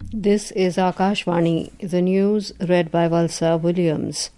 This is Akashvani, the news read by Valsa Williams.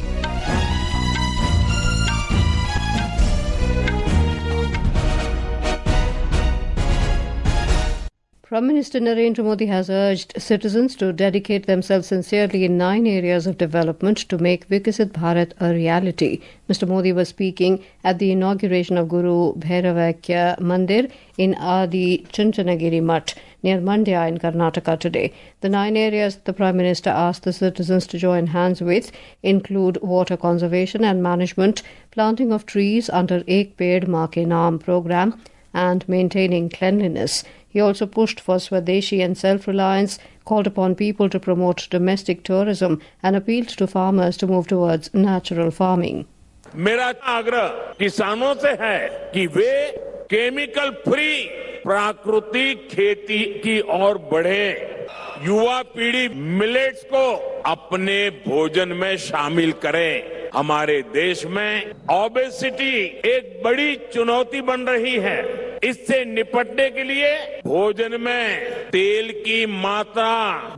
Prime Minister Narendra Modi has urged citizens to dedicate themselves sincerely in 9 areas of development to make Viksit Bharat a reality. Mr. Modi was speaking at the inauguration of Guru Bhairavakya Mandir in Adi Chunchanagiri Mutt near Mandya in Karnataka today. The 9 areas the Prime Minister asked the citizens to join hands with include water conservation and management, planting of trees under Ek Ped Maa Ke Naam program, and maintaining cleanliness. He also pushed for Swadeshi and self-reliance, called upon people to promote domestic tourism, and appealed to farmers to move towards natural farming. मेरा आग्रह किसानों से है कि वे chemical free प्राकृतिक खेती की ओर बढ़े। युवा पीढ़ी मिलेट्स को अपने भोजन में शामिल करें। हमारे देश में ओबेसिटी एक बड़ी चुनौती बन रही है। इससे निपटने के लिए भोजन में तेल की मात्रा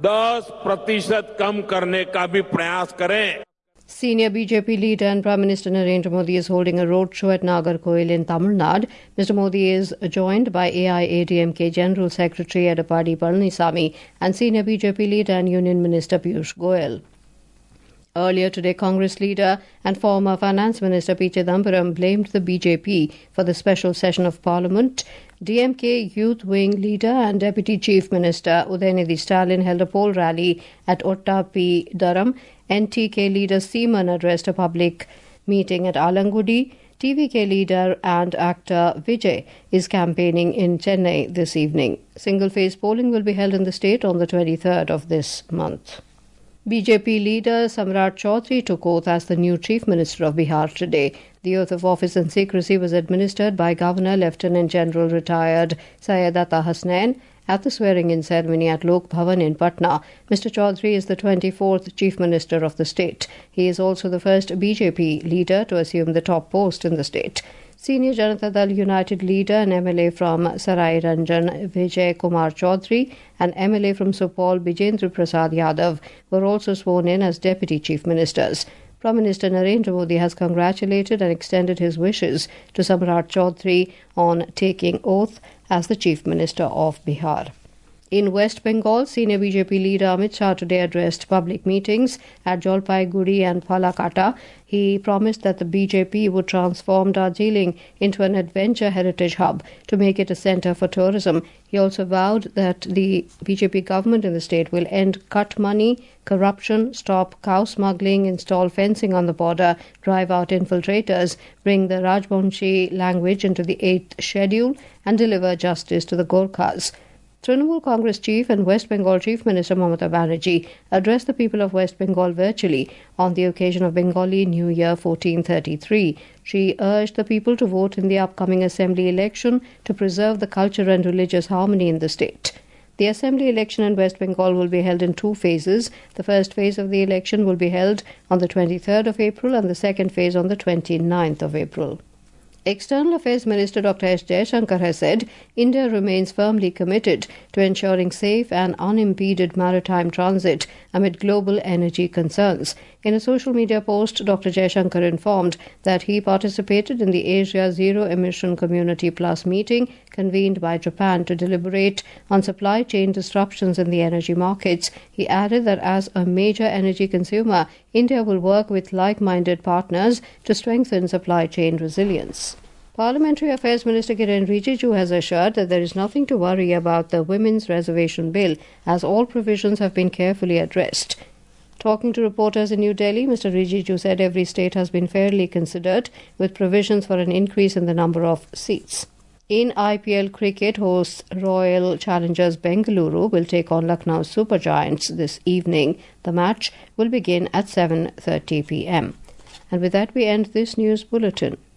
10% कम करने का भी प्रयास करें। Senior BJP leader and Prime Minister Narendra Modi is holding a roadshow at Nagarkoil in Tamil Nadu. Mr. Modi is joined by AIADMK General Secretary Edappadi Palanisamy and Senior BJP leader and Union Minister Piyush Goyal. Earlier today, Congress leader and former Finance Minister P. Chidambaram blamed the BJP for the special session of Parliament. DMK Youth Wing leader and Deputy Chief Minister Udayanidhi Stalin held a poll rally at Ottapi Durham. NTK leader Seaman addressed a public meeting at Alangudi. TVK leader and actor Vijay is campaigning in Chennai this evening. Single-phase polling will be held in the state on the 23rd of this month. BJP leader Samrat Chaudhary took oath as the new Chief Minister of Bihar today. The oath of office and secrecy was administered by Governor Lieutenant General retired Syed Atta Hasnain at the swearing-in ceremony at Lok Bhavan in Patna. Mr. Chaudhary is the 24th Chief Minister of the state. He is also the first BJP leader to assume the top post in the state. Senior Janata Dal United leader and MLA from Sarai Ranjan Vijay Kumar Chaudhary and MLA from Supal Bijendra Prasad Yadav were also sworn in as Deputy Chief Ministers. Prime Minister Narendra Modi has congratulated and extended his wishes to Samrat Chaudhary on taking oath as the Chief Minister of Bihar. In West Bengal, senior BJP leader Amit Shah today addressed public meetings at Jalpaiguri and Palakata. He promised that the BJP would transform Darjeeling into an adventure heritage hub to make it a centre for tourism. He also vowed that the BJP government in the state will end cut money, corruption, stop cow smuggling, install fencing on the border, drive out infiltrators, bring the Rajbanshi language into the 8th schedule, and deliver justice to the Gorkhas. Trinamool Congress Chief and West Bengal Chief Minister Mamata Banerjee addressed the people of West Bengal virtually on the occasion of Bengali New Year 1433. She urged the people to vote in the upcoming assembly election to preserve the culture and religious harmony in the state. The assembly election in West Bengal will be held in 2 phases. The first phase of the election will be held on the 23rd of April and the second phase on the 29th of April. External Affairs Minister Dr. S. Jaishankar has said India remains firmly committed to ensuring safe and unimpeded maritime transit amid global energy concerns. In a social media post, Dr. Jaishankar informed that he participated in the Asia Zero Emission Community Plus meeting convened by Japan to deliberate on supply chain disruptions in the energy markets. He added that as a major energy consumer, India will work with like-minded partners to strengthen supply chain resilience. Parliamentary Affairs Minister Kiren Rijiju has assured that there is nothing to worry about the Women's Reservation Bill, as all provisions have been carefully addressed. Talking to reporters in New Delhi, Mr. Rijiju said every state has been fairly considered, with provisions for an increase in the number of seats. In IPL cricket, hosts Royal Challengers Bengaluru will take on Lucknow Super Giants this evening. The match will begin at 7:30 p.m. And with that, we end this news bulletin.